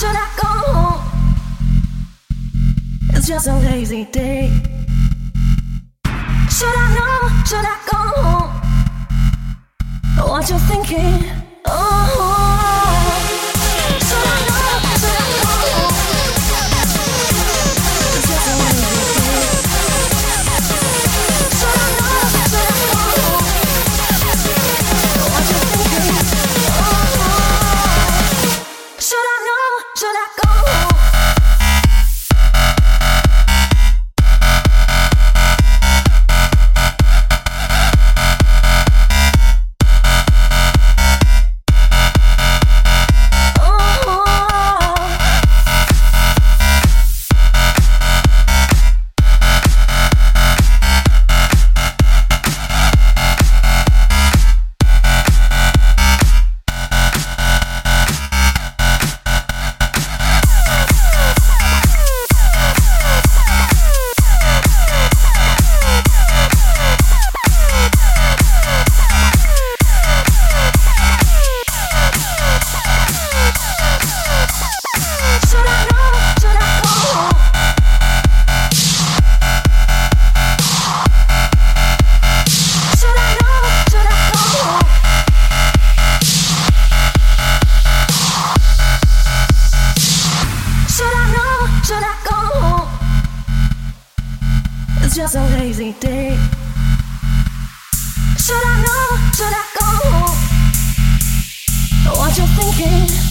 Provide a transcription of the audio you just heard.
should I go home? It's just a lazy day. Should I know? Should I go home? What you thinking? Oh, should I know? Should I go home? It's just a lazy day. Should I know? Should I go home? What you thinking? Oh, should I know? Should I go home? Should I go home? It's just a lazy day. Should I know? Should I go home? What you thinking?